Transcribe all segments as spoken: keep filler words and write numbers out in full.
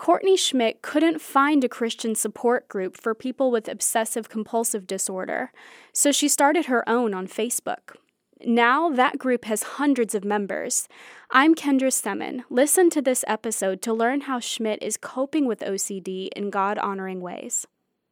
Courtney Schmidt couldn't find a Christian support group for people with obsessive-compulsive disorder, so she started her own on Facebook. Now that group has hundreds of members. I'm Kendra Semin. Listen to this episode to learn how Schmidt is coping with O C D in God-honoring ways.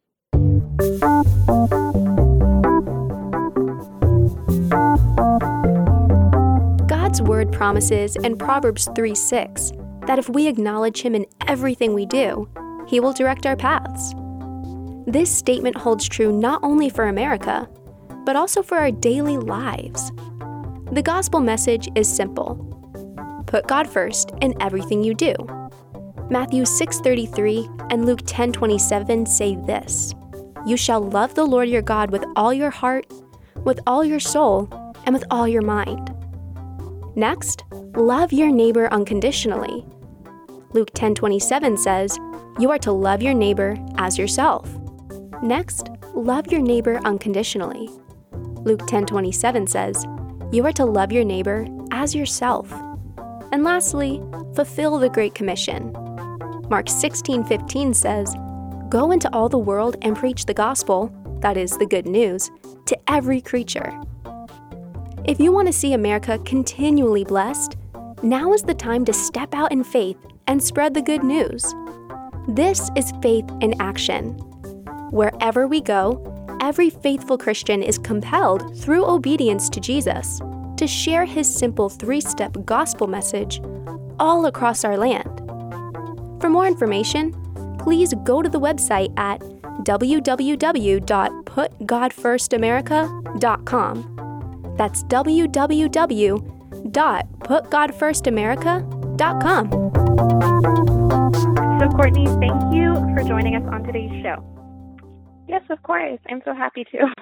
God's Word promises in Proverbs three six that if we acknowledge Him in everything we do, He will direct our paths. This statement holds true not only for America, but also for our daily lives. The gospel message is simple. Put God first in everything you do. Matthew six thirty-three and Luke ten twenty-seven say this: "You shall love the Lord your God with all your heart, with all your soul, and with all your mind." Next, love your neighbor unconditionally. Luke ten twenty-seven says, "You are to love your neighbor as yourself." Next, love your neighbor unconditionally. Luke ten twenty-seven says, "You are to love your neighbor as yourself." And lastly, fulfill the Great Commission. Mark sixteen fifteen says, "Go into all the world and preach the gospel," that is, the good news, "to every creature." If you want to see America continually blessed, now is the time to step out in faith and spread the good news. This is faith in action. Wherever we go, every faithful Christian is compelled, through obedience to Jesus, to share His simple three-step gospel message all across our land. For more information, please go to the website at w w w dot put god first america dot com. That's w w w dot put god first america dot com. So, Courtney, thank you for joining us on today's show. Yes, of course. I'm so happy to.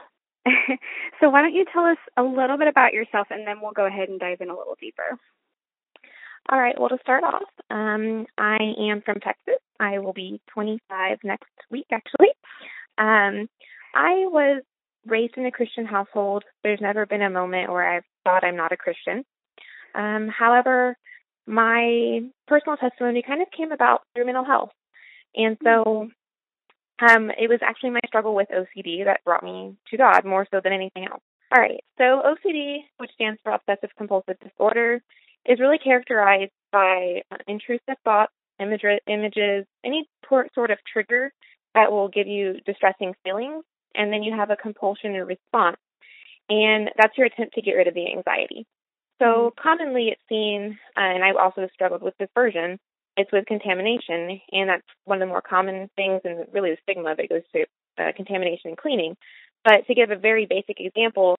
So why don't you tell us a little bit about yourself, and then we'll go ahead and dive in a little deeper. All right. Well, to start off, um, I am from Texas. I will be twenty-five next week, actually. Um, I was raised in a Christian household. There's never been a moment where I've thought I'm not a Christian. Um, however, my personal testimony kind of came about through mental health. And so um, it was actually my struggle with O C D that brought me to God more so than anything else. All right. So O C D, which stands for obsessive compulsive disorder, is really characterized by uh, intrusive thoughts, imagery, images, any sort of trigger that will give you distressing feelings, and then you have a compulsion and response, and that's your attempt to get rid of the anxiety. So commonly it's seen, uh, and I've also struggled with this version, it's with contamination, and that's one of the more common things, and really the stigma that goes to uh, contamination and cleaning. But to give a very basic example,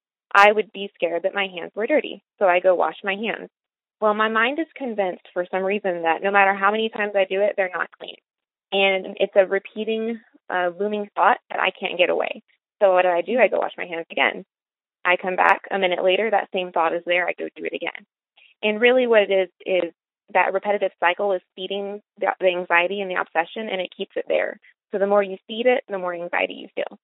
I would be scared that my hands were dirty, so I go wash my hands. Well, my mind is convinced for some reason that no matter how many times I do it, they're not clean. And it's a repeating, uh, looming thought that I can't get away. So what do I do? I go wash my hands again. I come back a minute later, that same thought is there, I go do it again. And really what it is, is that repetitive cycle is feeding the, the anxiety and the obsession, and it keeps it there. So the more you feed it, the more anxiety you feel.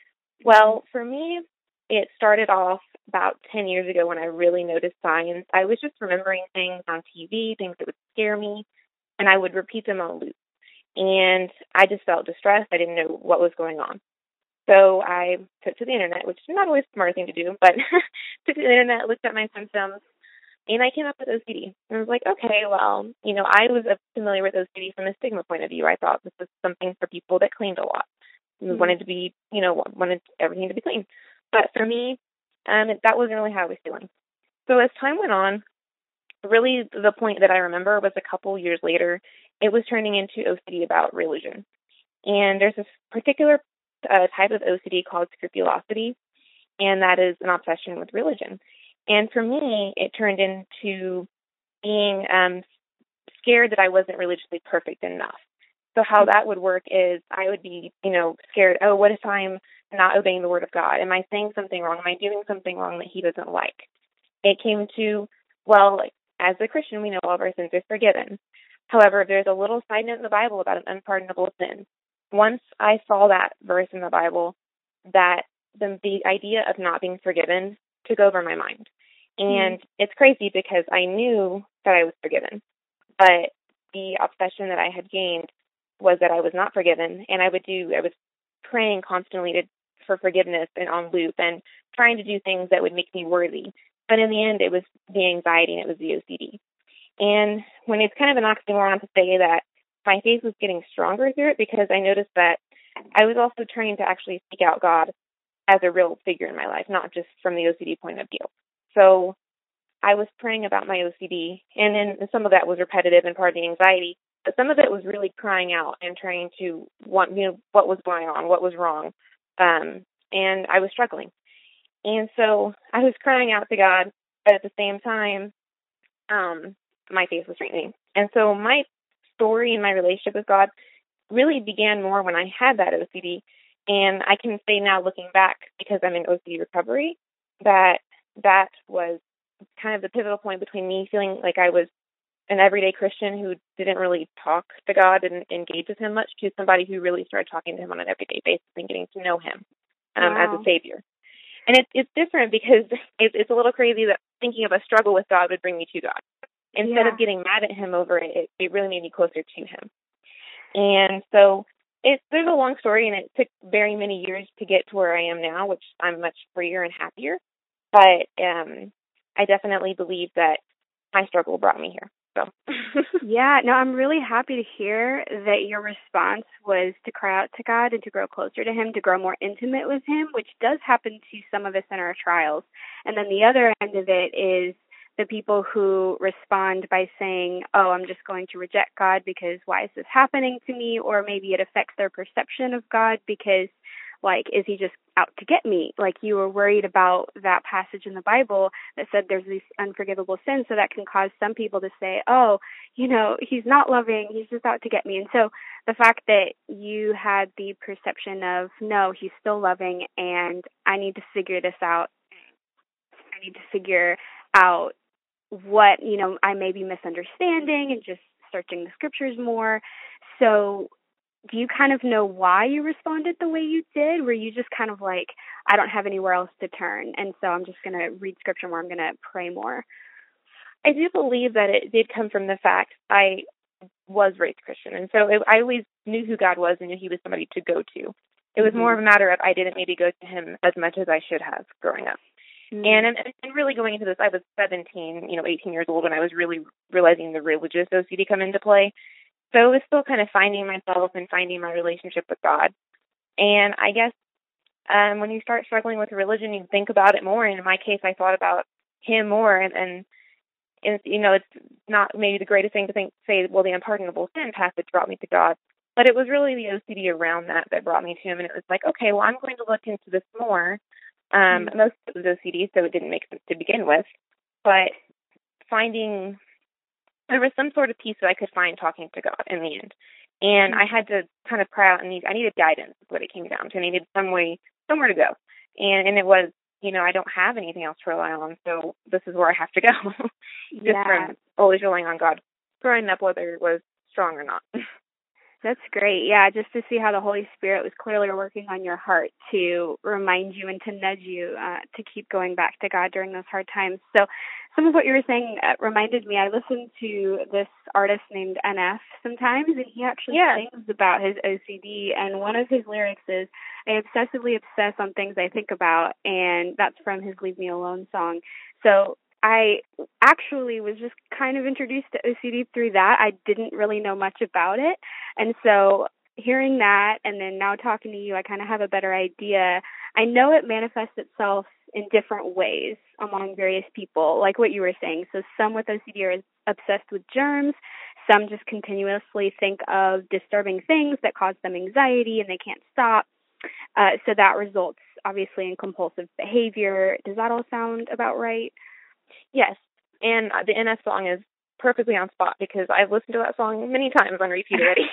Well, for me, it started off about ten years ago when I really noticed signs. I was just remembering things on T V, things that would scare me, and I would repeat them on loop. And I just felt distressed. I didn't know what was going on. So I took to the internet, which is not always a smart thing to do, but took to the internet, looked at my symptoms, and I came up with O C D. And I was like, okay, well, you know, I was familiar with O C D from a stigma point of view. I thought this was something for people that cleaned a lot. Mm-hmm. Wanted to be, you know, wanted everything to be clean. But for me, um, that wasn't really how I was feeling. So as time went on, really the point that I remember was a couple years later, it was turning into O C D about religion. And there's this particular uh, type of O C D called scrupulosity, and that is an obsession with religion. And for me, it turned into being um, scared that I wasn't religiously perfect enough. So how that would work is I would be, you know, scared, oh, what if I'm not obeying the word of God? Am I saying something wrong? Am I doing something wrong that He doesn't like? It came to, well, as a Christian, we know all of our sins are forgiven. However, there's a little side note in the Bible about an unpardonable sin. Once I saw that verse in the Bible, that the, the idea of not being forgiven took over my mind. And mm. it's crazy because I knew that I was forgiven, but the obsession that I had gained was that I was not forgiven, and I would do, I was praying constantly to, for forgiveness and on loop and trying to do things that would make me worthy. But in the end, it was the anxiety and it was the O C D. And when it's kind of an oxymoron to say that my faith was getting stronger through it, because I noticed that I was also trying to actually seek out God as a real figure in my life, not just from the O C D point of view. So I was praying about my O C D, and then some of that was repetitive and part of the anxiety, but some of it was really crying out and trying to want, you know, what was going on, what was wrong. Um, and I was struggling. And so I was crying out to God, but at the same time, um, my faith was strengthening. And so my story and my relationship with God really began more when I had that O C D. And I can say now, looking back, because I'm in O C D recovery, that that was kind of the pivotal point between me feeling like I was an everyday Christian who didn't really talk to God and engage with him much, to somebody who really started talking to him on an everyday basis and getting to know him um, wow. as a savior. And it, it's different because it, it's a little crazy that thinking of a struggle with God would bring me to God. Instead yeah. of getting mad at him over it, it, it really made me closer to him. And so it's, there's a long story, and it took very many years to get to where I am now, which I'm much freer and happier. But um, I definitely believe that my struggle brought me here. So yeah, no, I'm really happy to hear that your response was to cry out to God and to grow closer to him, to grow more intimate with him, which does happen to some of us in our trials. And then the other end of it is the people who respond by saying, oh, I'm just going to reject God because why is this happening to me? Or maybe it affects their perception of God because, like, is he just out to get me? Like, you were worried about that passage in the Bible that said there's these unforgivable sins, so that can cause some people to say, oh, you know, he's not loving, he's just out to get me. And so the fact that you had the perception of, no, he's still loving, and I need to figure this out. I need to figure out what, you know, I may be misunderstanding, and just searching the scriptures more. So do you kind of know why you responded the way you did? Were you just kind of like, I don't have anywhere else to turn, and so I'm just going to read scripture more, I'm going to pray more? I do believe that it did come from the fact I was raised Christian, and so it, I always knew who God was and knew he was somebody to go to. It was mm-hmm. more of a matter of I didn't maybe go to him as much as I should have growing up. Mm-hmm. And, and and really going into this, I was seventeen, you know, eighteen years old when I was really realizing the religious O C D come into play. So it was still kind of finding myself and finding my relationship with God. And I guess um, when you start struggling with religion, you think about it more. And in my case, I thought about him more. And, and, and you know, it's not maybe the greatest thing to think, say, well, the unpardonable sin passage brought me to God. But it was really the O C D around that that brought me to him. And it was like, okay, well, I'm going to look into this more. Um, mm-hmm. Most of it was O C D, so it didn't make sense to begin with. But finding... there was some sort of peace that I could find talking to God in the end. And I had to kind of cry out and need, I needed guidance, is what it came down to. I needed some way, somewhere to go. And and it was, you know, I don't have anything else to rely on, so this is where I have to go. Just yeah. from always relying on God, growing up, whether it was strong or not. That's great. Yeah, just to see how the Holy Spirit was clearly working on your heart to remind you and to nudge you uh, to keep going back to God during those hard times. So some of what you were saying uh, reminded me, I listen to this artist named N F sometimes, and he actually yeah. sings about his O C D, and one of his lyrics is, I obsessively obsess on things I think about, and that's from his Leave Me Alone song. So I actually was just kind of introduced to O C D through that. I didn't really know much about it. And so hearing that and then now talking to you, I kind of have a better idea. I know it manifests itself in different ways among various people, like what you were saying. So some with O C D are obsessed with germs. Some just continuously think of disturbing things that cause them anxiety and they can't stop. Uh, so that results obviously in compulsive behavior. Does that all sound about right? Yes, and the N F song is perfectly on spot because I've listened to that song many times on repeat already.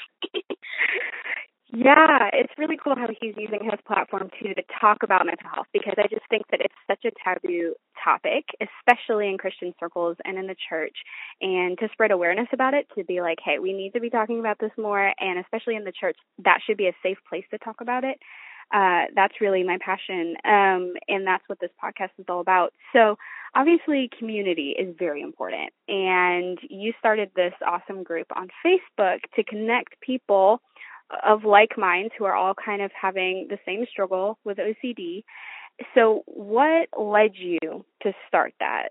Yeah, it's really cool how he's using his platform too to talk about mental health, because I just think that it's such a taboo topic, especially in Christian circles and in the church, and to spread awareness about it, to be like, hey, we need to be talking about this more, and especially in the church, that should be a safe place to talk about it. Uh, that's really my passion, um, and that's what this podcast is all about. So obviously community is very important. And you started this awesome group on Facebook to connect people of like minds who are all kind of having the same struggle with O C D. So what led you to start that?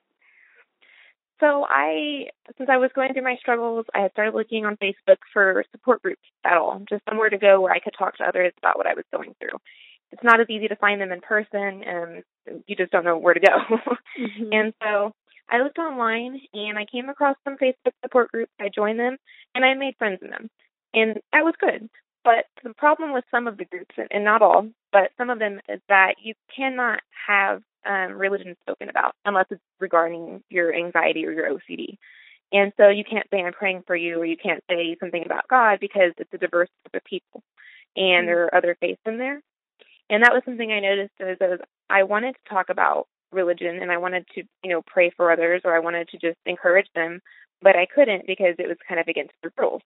So I, since I was going through my struggles, I had started looking on Facebook for support groups at all, just somewhere to go where I could talk to others about what I was going through. It's not as easy to find them in person, and you just don't know where to go. Mm-hmm. And so I looked online, and I came across some Facebook support groups. I joined them, and I made friends in them. And that was good. But the problem with some of the groups, and not all, but some of them, is that you cannot have um, religion spoken about unless it's regarding your anxiety or your O C D. And so you can't say I'm praying for you, or you can't say something about God, because it's a diverse group of people, and mm-hmm. there are other faiths in there. And that was something I noticed as I, was, I wanted to talk about religion, and I wanted to, you know, pray for others, or I wanted to just encourage them, but I couldn't because it was kind of against the rules.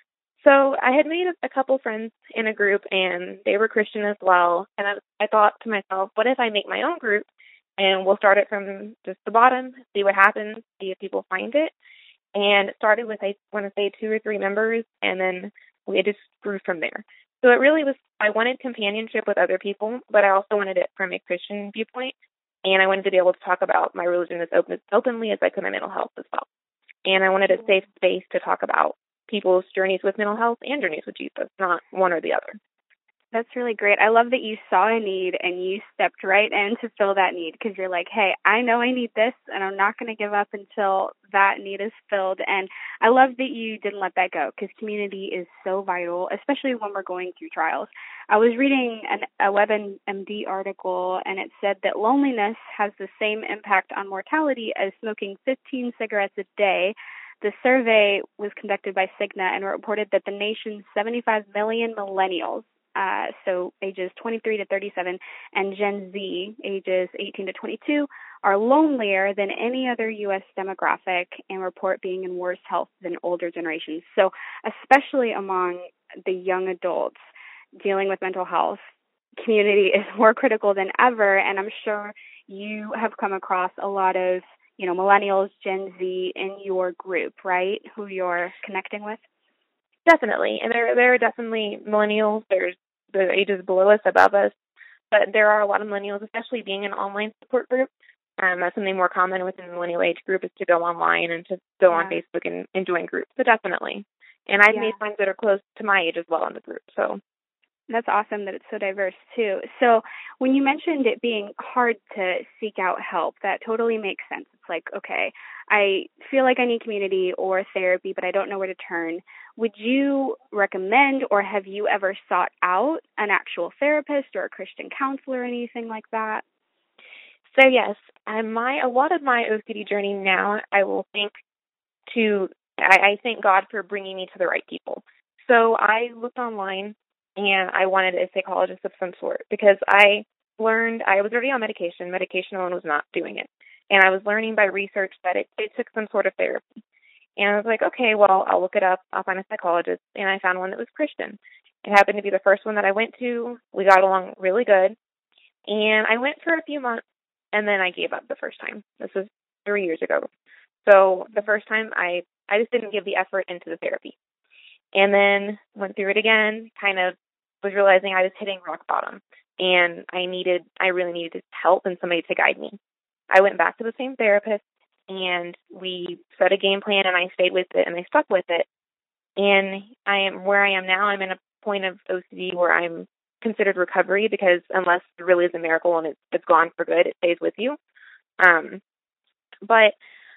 So I had made a, a couple friends in a group, and they were Christian as well. And I, I thought to myself, what if I make my own group, and we'll start it from just the bottom, see what happens, see if people find it. And it started with, I want to say, two or three members, and then we just grew from there. So it really was, I wanted companionship with other people, but I also wanted it from a Christian viewpoint, and I wanted to be able to talk about my religion as open, openly as I could my mental health as well. And I wanted a safe space to talk about people's journeys with mental health and journeys with Jesus, not one or the other. That's really great. I love that you saw a need and you stepped right in to fill that need, because you're like, hey, I know I need this, and I'm not going to give up until that need is filled. And I love that you didn't let that go, because community is so vital, especially when we're going through trials. I was reading an, a WebMD article, and it said that loneliness has the same impact on mortality as smoking fifteen cigarettes a day. The survey was conducted by Cigna and reported that the nation's seventy-five million millennials, uh, so ages twenty-three to thirty-seven, and Gen Z, ages eighteen to twenty-two, are lonelier than any other U S demographic and report being in worse health than older generations. So especially among the young adults dealing with mental health, community is more critical than ever. And I'm sure you have come across a lot of, you know, millennials, Gen Z in your group, right, who you're connecting with? Definitely. And there, there are definitely millennials. There's the ages below us, above us. But there are a lot of millennials, especially being an online support group. Um, that's something more common within the millennial age group, is to go online and to go yeah. on Facebook and, and join groups. So definitely. And I've yeah. made friends that are close to my age as well in the group. So that's awesome that it's so diverse, too. So when you mentioned it being hard to seek out help, that totally makes sense. It's like, okay, I feel like I need community or therapy, but I don't know where to turn. Would you recommend, or have you ever sought out an actual therapist or a Christian counselor or anything like that? So, yes, um, my a lot of my O C D journey now, I will think to, I, I thank God for bringing me to the right people. So I looked online, and I wanted a psychologist of some sort, because I learned, I was already on medication. Medication alone was not doing it. And I was learning by research that it, it took some sort of therapy. And I was like, okay, well, I'll look it up. I'll find a psychologist. And I found one that was Christian. It happened to be the first one that I went to. We got along really good. And I went for a few months, and then I gave up the first time. This was three years ago. So the first time, I, I just didn't give the effort into the therapy. And then went through it again, kind of was realizing I was hitting rock bottom, and I needed, I really needed help and somebody to guide me. I went back to the same therapist, and we set a game plan, and I stayed with it, and I stuck with it. And I am where I am now. I'm in a point of O C D where I'm considered recovery, because unless it really is a miracle and it's, it's gone for good, it stays with you. Um, but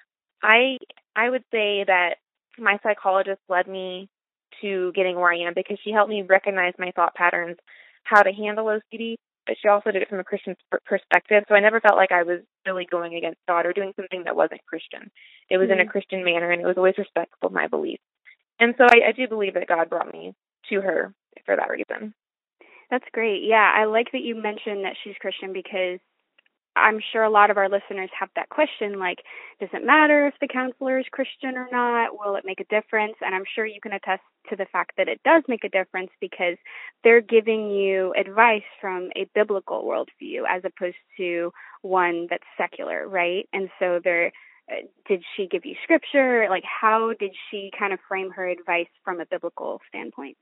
I, I would say that my psychologist led me to getting where I am, because she helped me recognize my thought patterns, how to handle O C D, but she also did it from a Christian perspective. So I never felt like I was really going against God or doing something that wasn't Christian. It was mm-hmm. in a Christian manner, and it was always respectful of my beliefs. And so I, I do believe that God brought me to her for that reason. That's great. Yeah, I like that you mentioned that she's Christian, because I'm sure a lot of our listeners have that question, like, does it matter if the counselor is Christian or not? Will it make a difference? And I'm sure you can attest to the fact that it does make a difference because they're giving you advice from a biblical worldview as opposed to one that's secular, right? And so they're, uh, did she give you scripture? Like, how did she kind of frame her advice from a biblical standpoint?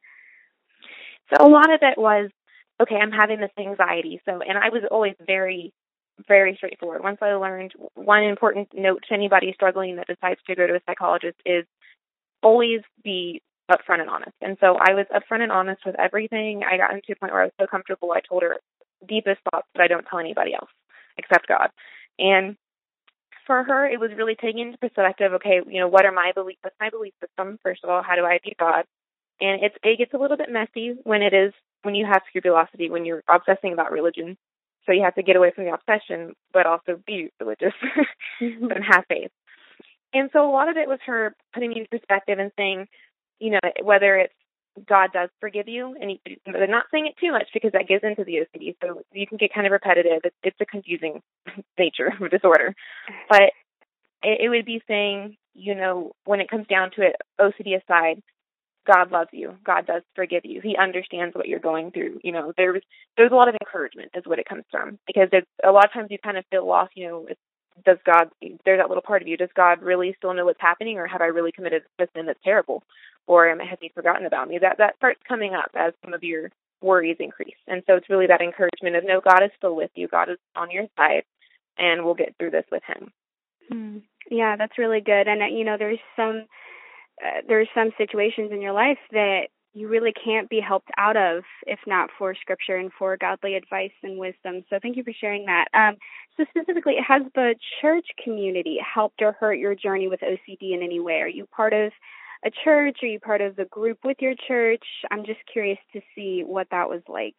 So a lot of it was, okay, I'm having this anxiety. So, and I was always very very straightforward. Once I learned one important note to anybody struggling that decides to go to a psychologist is always be upfront and honest. And so I was upfront and honest with everything. I got into a point where I was so comfortable, I told her deepest thoughts that I don't tell anybody else except God. And for her, it was really taking into perspective, okay, you know, what are my beliefs? What's my belief system? First of all, how do I view God? And it's, it gets a little bit messy when it is, when you have scrupulosity, when you're obsessing about religion. So you have to get away from the obsession, but also be religious and have faith. And so a lot of it was her putting me in perspective and saying, you know, whether it's God does forgive you, and he, they're not saying it too much because that gives into the O C D. So you can get kind of repetitive. It's, it's a confusing nature of disorder. But it, it would be saying, you know, when it comes down to it, O C D aside, God loves you. God does forgive you. He understands what you're going through. You know, there's there's a lot of encouragement is what it comes from, because there's, a lot of times you kind of feel lost. You know, it's, does God? There's that little part of you. Does God really still know what's happening, or have I really committed a sin that's terrible, or has He forgotten about me? That that starts coming up as some of your worries increase, and so it's really that encouragement of, no, God is still with you. God is on your side, and we'll get through this with Him. Hmm. Yeah, that's really good. And uh, you know, there's some. Uh, there's some situations in your life that you really can't be helped out of if not for scripture and for godly advice and wisdom. So thank you for sharing that. Um, so specifically, has the church community helped or hurt your journey with O C D in any way? Are you part of a church? Are you part of the group with your church? I'm just curious to see what that was like.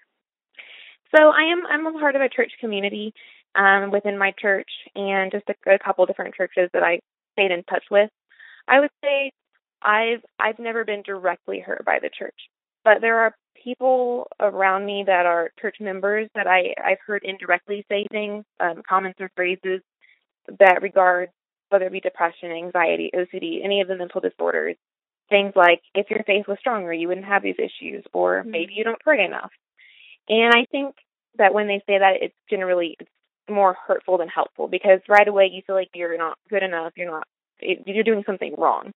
So I am I'm a part of a church community um, within my church, and just a, a couple different churches that I stayed in touch with. I would say I've I've never been directly hurt by the church, but there are people around me that are church members that I, I've heard indirectly say things, um, comments or phrases that regard whether it be depression, anxiety, O C D, any of the mental disorders. Things like, if your faith was stronger, you wouldn't have these issues, or mm-hmm. maybe you don't pray enough. And I think that when they say that, it's generally it's more hurtful than helpful, because right away you feel like you're not good enough, you're not It, you're doing something wrong.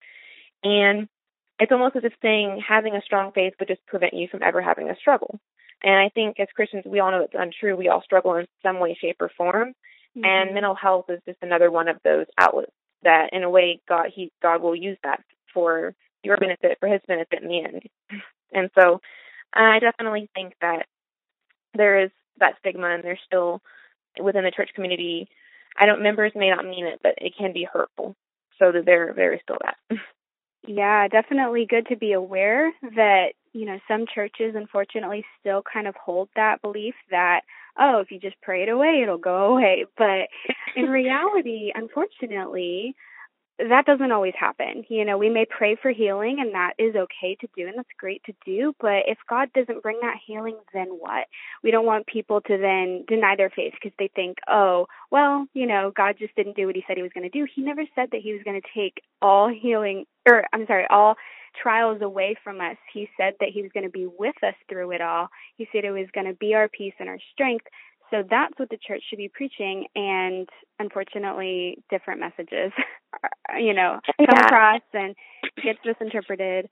And it's almost as if saying having a strong faith would just prevent you from ever having a struggle. And I think as Christians, we all know it's untrue. We all struggle in some way, shape, or form. Mm-hmm. And mental health is just another one of those outlets that, in a way, God he God will use that for your benefit, for His benefit in the end. And so I definitely think that there is that stigma, and there's still, within the church community, I don't, members may not mean it, but it can be hurtful. So that there, there is still that. Yeah, definitely good to be aware that, you know, some churches, unfortunately, still kind of hold that belief that, oh, if you just pray it away, it'll go away. But in reality, unfortunately, that doesn't always happen. You know, we may pray for healing, and that is okay to do, and that's great to do. But if God doesn't bring that healing, then what? We don't want people to then deny their faith because they think, oh, well, you know, God just didn't do what He said He was going to do. He never said that He was going to take all healing, or I'm sorry, all trials away from us. He said that He was going to be with us through it all. He said it was going to be our peace and our strength. So that's what the church should be preaching, and unfortunately, different messages, you know, come yeah. across and gets misinterpreted.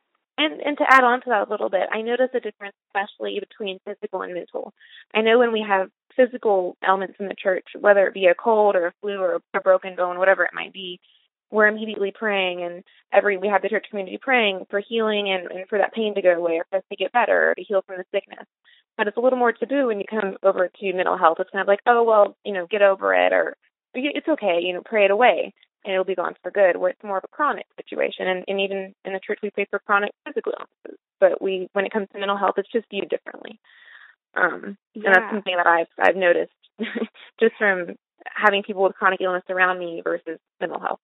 And and to add on to that a little bit, I notice a difference, especially between physical and mental. I know when we have physical elements in the church, whether it be a cold or a flu or a broken bone, whatever it might be, we're immediately praying, and every we have the church community praying for healing and, and for that pain to go away, or for us to get better, or to heal from the sickness. But it's a little more taboo when you come over to mental health. It's kind of like, oh, well, you know, get over it, or it's okay, you know, pray it away, and it'll be gone for good, where it's more of a chronic situation. And, and even in the church, we pray for chronic physical illnesses. But we, when it comes to mental health, it's just viewed differently. Um, yeah. And that's something that I've, I've noticed just from having people with chronic illness around me versus mental health.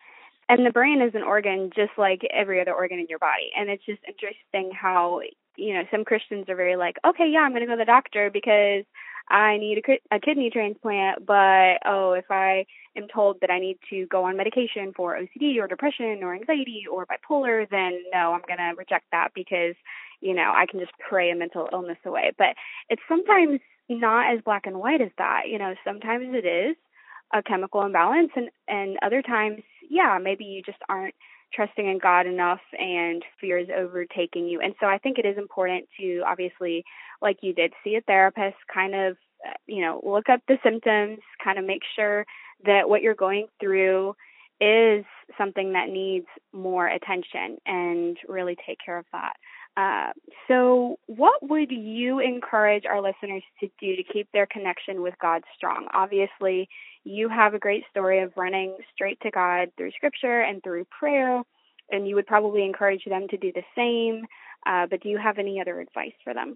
And the brain is an organ just like every other organ in your body. And it's just interesting how, you know, some Christians are very like, okay, yeah, I'm going to go to the doctor because I need a, ki- a kidney transplant, but, oh, if I am told that I need to go on medication for O C D or depression or anxiety or bipolar, then no, I'm going to reject that because, you know, I can just pray a mental illness away. But it's sometimes not as black and white as that. You know, sometimes it is a chemical imbalance, and, and other times, yeah, maybe you just aren't trusting in God enough and fear is overtaking you. And so I think it is important to obviously, like you did, see a therapist, kind of, uh, you know, look up the symptoms, kind of make sure that what you're going through is something that needs more attention and really take care of that. Uh, so what would you encourage our listeners to do to keep their connection with God strong? Obviously, you have a great story of running straight to God through Scripture and through prayer, and you would probably encourage them to do the same. Uh, but do you have any other advice for them?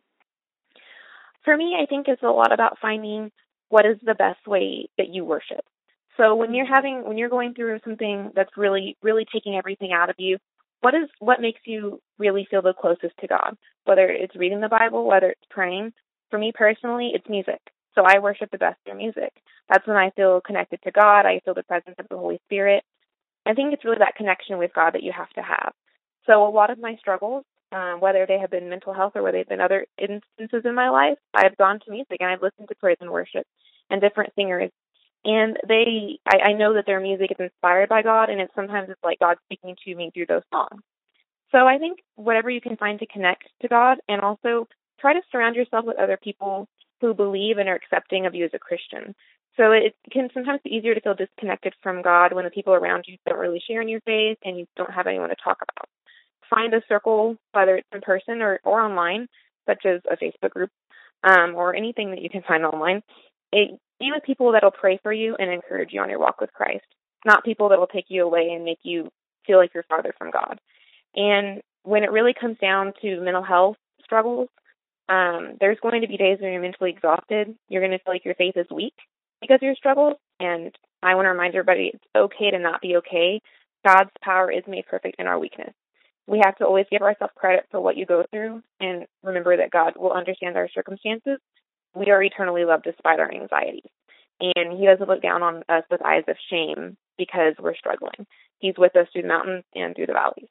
For me, I think it's a lot about finding what is the best way that you worship. So when you're having, when you're going through something that's really, really taking everything out of you, what is, what makes you really feel the closest to God? Whether it's reading the Bible, whether it's praying. For me personally, it's music. So I worship the best through music. That's when I feel connected to God. I feel the presence of the Holy Spirit. I think it's really that connection with God that you have to have. So a lot of my struggles, um, whether they have been mental health or whether they've been other instances in my life, I've gone to music and I've listened to praise and worship and different singers. And they, I, I know that their music is inspired by God, and it's sometimes it's like God speaking to me through those songs. So I think whatever you can find to connect to God, and also try to surround yourself with other people who believe and are accepting of you as a Christian. So it can sometimes be easier to feel disconnected from God when the people around you don't really share in your faith and you don't have anyone to talk about. Find a circle, whether it's in person or, or online, such as a Facebook group, um, or anything that you can find online. It, be with people that will pray for you and encourage you on your walk with Christ, not people that will take you away and make you feel like you're farther from God. And when it really comes down to mental health struggles, um, there's going to be days when you're mentally exhausted. You're going to feel like your faith is weak because of your struggles. And I want to remind everybody it's okay to not be okay. God's power is made perfect in our weakness. We have to always give ourselves credit for what you go through and remember that God will understand our circumstances. We are eternally loved despite our anxieties. And He doesn't look down on us with eyes of shame because we're struggling. He's with us through the mountains and through the valleys.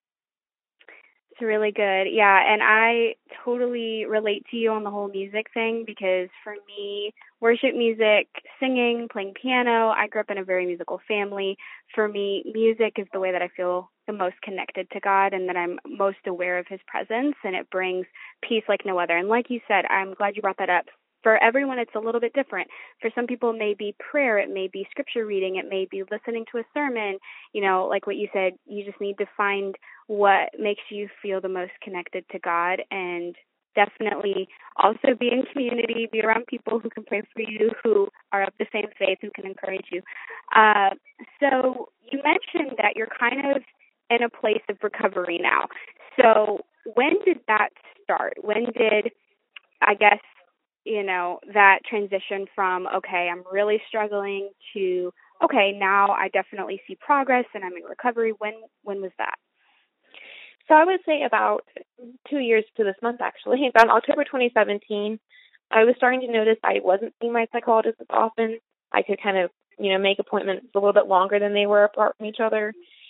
It's really good. Yeah, and I totally relate to you on the whole music thing because for me, worship music, singing, playing piano, I grew up in a very musical family. For me, music is the way that I feel the most connected to God and that I'm most aware of His presence, and it brings peace like no other. And like you said, I'm glad you brought that up. For everyone, it's a little bit different. For some people, it may be prayer, it may be scripture reading, it may be listening to a sermon. You know, like what you said, you just need to find what makes you feel the most connected to God, and definitely also be in community, be around people who can pray for you, who are of the same faith, who can encourage you. Uh, so you mentioned that you're kind of in a place of recovery now. So when did that start? When did, I guess, you know, that transition from, okay, I'm really struggling to, okay, now I definitely see progress and I'm in recovery. When when was that? So I would say about two years to this month, actually. On October twenty seventeen, I was starting to notice I wasn't seeing my psychologist as often. I could kind of, you know, make appointments a little bit longer than they were apart from each other.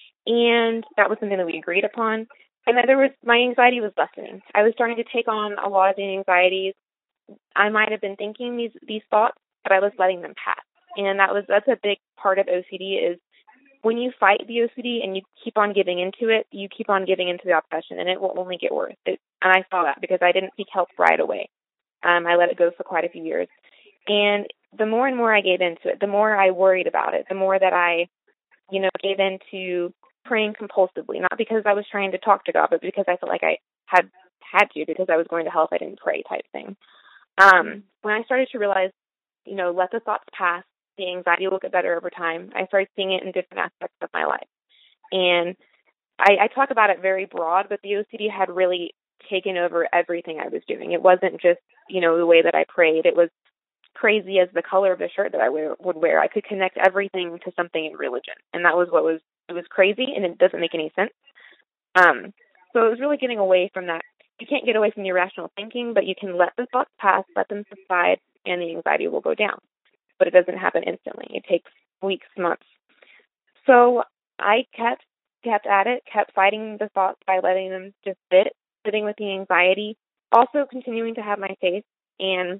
And that was something that we agreed upon. And then there was, my anxiety was lessening. I was starting to take on a lot of the anxieties. I might have been thinking these these thoughts, but I was letting them pass. And that was that's a big part of O C D is when you fight the O C D and you keep on giving into it, you keep on giving into the obsession, and it will only get worse. It, and I saw that because I didn't seek help right away. Um, I let it go for quite a few years. And the more and more I gave into it, the more I worried about it, the more that I, you know, gave into praying compulsively, not because I was trying to talk to God, but because I felt like I had had to because I was going to hell if I didn't pray type thing. Um, when I started to realize, you know, let the thoughts pass, the anxiety will get better over time, I started seeing it in different aspects of my life. And I, I talk about it very broad, but the O C D had really taken over everything I was doing. It wasn't just, you know, the way that I prayed. It was crazy as the color of the shirt that I wear, would wear. I could connect everything to something in religion. And that was what was, it was crazy, and it doesn't make any sense. Um, so it was really getting away from that. You can't get away from the irrational thinking, but you can let the thoughts pass, let them subside, and the anxiety will go down. But it doesn't happen instantly. It takes weeks, months. So I kept kept at it, kept fighting the thoughts by letting them just sit, sitting with the anxiety, also continuing to have my faith and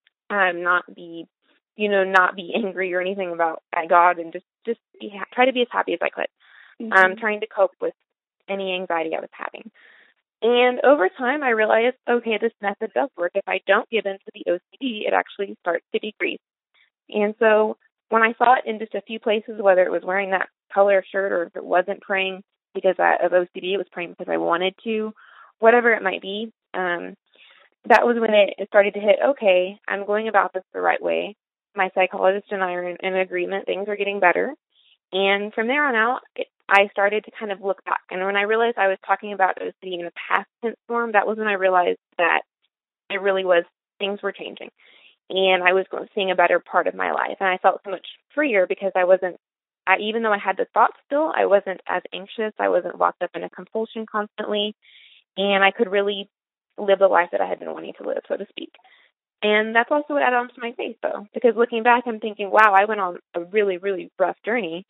um, not be, you know, not be angry or anything about at God, and just just be, try to be as happy as I could. Mm-hmm. Um, trying to cope with any anxiety I was having. And over time, I realized, okay, this method does work. If I don't give in to the O C D, it actually starts to decrease. And so when I saw it in just a few places, whether it was wearing that color shirt or if it wasn't praying because of O C D, it was praying because I wanted to, whatever it might be, um, that was when it started to hit, okay, I'm going about this the right way. My psychologist and I are in, in agreement. Things are getting better. And from there on out, it, I started to kind of look back. And when I realized I was talking about O C D in a past tense form, that was when I realized that it really was, things were changing. And I was seeing a better part of my life. And I felt so much freer because I wasn't, I, even though I had the thoughts still, I wasn't as anxious. I wasn't locked up in a compulsion constantly. And I could really live the life that I had been wanting to live, so to speak. And that's also what added on to my faith, though, because looking back, I'm thinking, wow, I went on a really, really rough journey.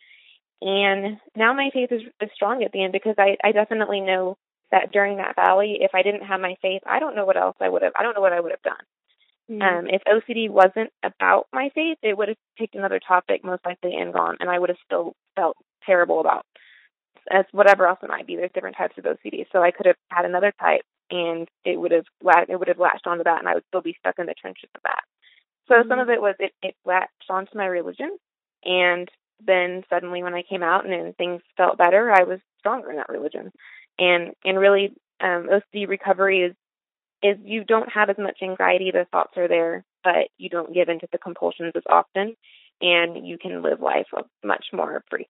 And now my faith is, is strong at the end because I, I definitely know that during that valley, if I didn't have my faith, I don't know what else I would have, I don't know what I would have done. Mm-hmm. Um, if O C D wasn't about my faith, it would have picked another topic, most likely, and gone, and I would have still felt terrible about as whatever else it might be. There's different types of O C D, so I could have had another type, and it would have it would have latched onto that, and I would still be stuck in the trenches of that. So mm-hmm. some of it was it, it latched onto my religion, and then suddenly when I came out and, and things felt better, I was stronger in that religion. And and really, um, O C D recovery is is you don't have as much anxiety. The thoughts are there, but you don't give into the compulsions as often, and you can live life much more free.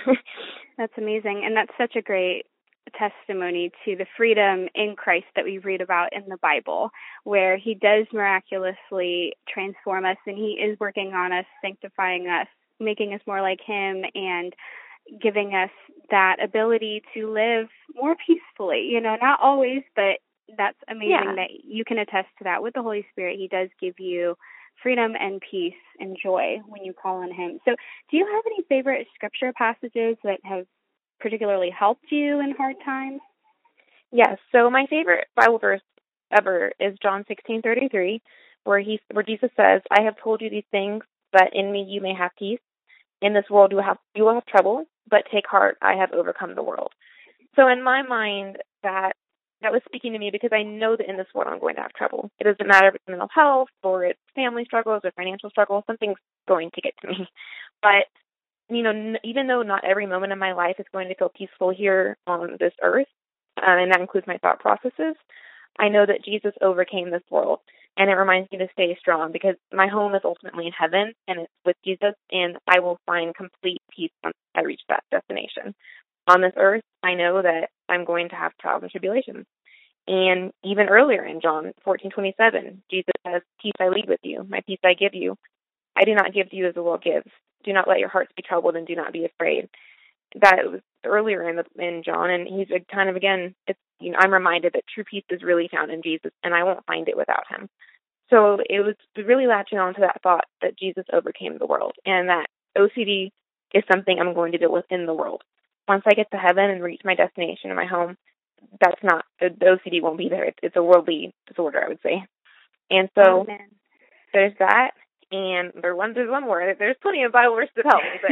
That's amazing, and that's such a great testimony to the freedom in Christ that we read about in the Bible, where he does miraculously transform us, and he is working on us, sanctifying us, making us more like him, and giving us that ability to live more peacefully. You know, not always, but that's amazing yeah. that you can attest to that. With the Holy Spirit, he does give you freedom and peace and joy when you call on him. So do you have any favorite scripture passages that have particularly helped you in hard times? Yes. So my favorite Bible verse ever is John sixteen thirty-three, where he where Jesus says, I have told you these things, but in me you may have peace. In this world you will have you will have trouble, but take heart, I have overcome the world. So in my mind, that that was speaking to me because I know that in this world I'm going to have trouble. It doesn't matter if it's mental health or it's family struggles or financial struggles, something's going to get to me. But, you know, n- even though not every moment of my life is going to feel peaceful here on this earth, uh, and that includes my thought processes, I know that Jesus overcame this world. And it reminds me to stay strong because my home is ultimately in heaven and it's with Jesus, and I will find complete peace once I reach that destination. On this earth, I know that I'm going to have trials and tribulations. And even earlier in John fourteen twenty-seven, Jesus says, peace I leave with you, my peace I give you. I do not give to you as the world gives. Do not let your hearts be troubled and do not be afraid. That was earlier in, the, in John, and he's kind of, again, it's, you know, I'm reminded that true peace is really found in Jesus, and I won't find it without him. So it was really latching on to that thought that Jesus overcame the world, and that O C D is something I'm going to deal with in the world. Once I get to heaven and reach my destination in my home, that's not, the O C D won't be there. It's, it's a worldly disorder, I would say. And so Amen. There's that, and there one, there's one more. There's plenty of Bible verses that help me,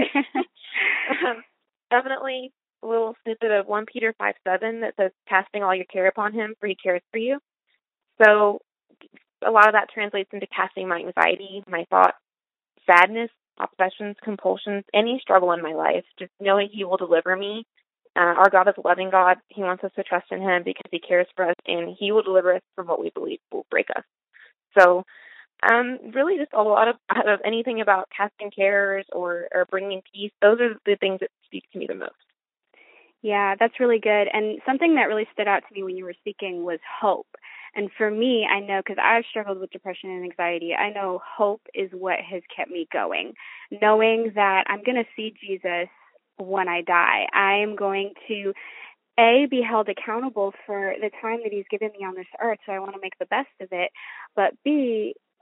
but um, definitely a little snippet of First Peter five seven that says, casting all your care upon him, for he cares for you. So a lot of that translates into casting my anxiety, my thoughts, sadness, obsessions, compulsions, any struggle in my life, just knowing he will deliver me. Uh, our God is a loving God. He wants us to trust in him because he cares for us, and he will deliver us from what we believe will break us. So um, really just a lot of, of anything about casting cares or, or bringing peace, those are the things that speak to me the most. Yeah, that's really good. And something that really stood out to me when you were speaking was hope. And for me, I know, because I've struggled with depression and anxiety, I know hope is what has kept me going. Knowing that I'm going to see Jesus when I die. I am going to, A, be held accountable for the time that he's given me on this earth, so I want to make the best of it. But B,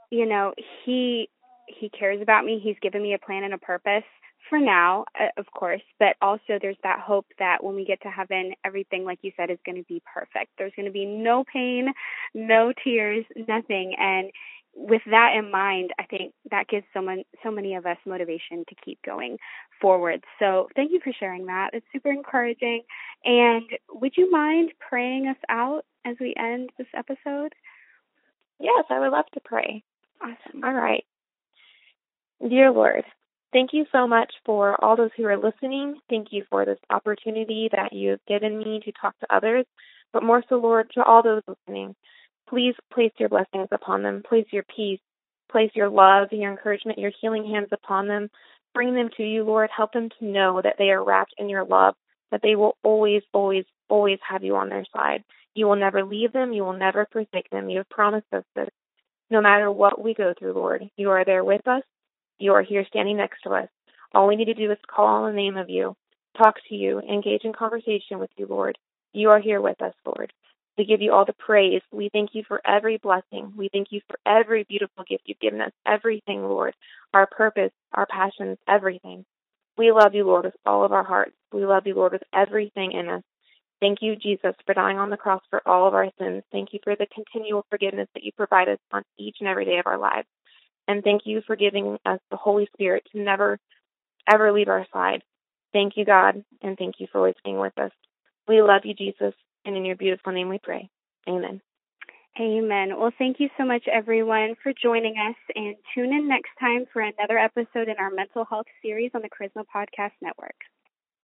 you know, he he cares about me. He's given me a plan and a purpose for now, uh, of course, but also there's that hope that when we get to heaven, everything, like you said, is going to be perfect. There's going to be no pain, no tears, nothing. And with that in mind, I think that gives someone, so many of us motivation to keep going forward. So thank you for sharing that. It's super encouraging. And would you mind praying us out as we end this episode? Yes, I would love to pray. Awesome. All right. Dear Lord, thank you so much for all those who are listening. Thank you for this opportunity that you have given me to talk to others, but more so, Lord, to all those listening. Please place your blessings upon them. Place your peace. Place your love, your encouragement, your healing hands upon them. Bring them to you, Lord. Help them to know that they are wrapped in your love, that they will always, always, always have you on their side. You will never leave them. You will never forsake them. You have promised us that no matter what we go through, Lord, you are there with us. You are here standing next to us. All we need to do is call on the name of you, talk to you, engage in conversation with you, Lord. You are here with us, Lord. We give you all the praise. We thank you for every blessing. We thank you for every beautiful gift you've given us, everything, Lord, our purpose, our passions, everything. We love you, Lord, with all of our hearts. We love you, Lord, with everything in us. Thank you, Jesus, for dying on the cross for all of our sins. Thank you for the continual forgiveness that you provide us on each and every day of our lives. And thank you for giving us the Holy Spirit to never, ever leave our side. Thank you, God, and thank you for always being with us. We love you, Jesus, and in your beautiful name we pray. Amen. Amen. Well, thank you so much, everyone, for joining us, and tune in next time for another episode in our mental health series on the Charisma Podcast Network.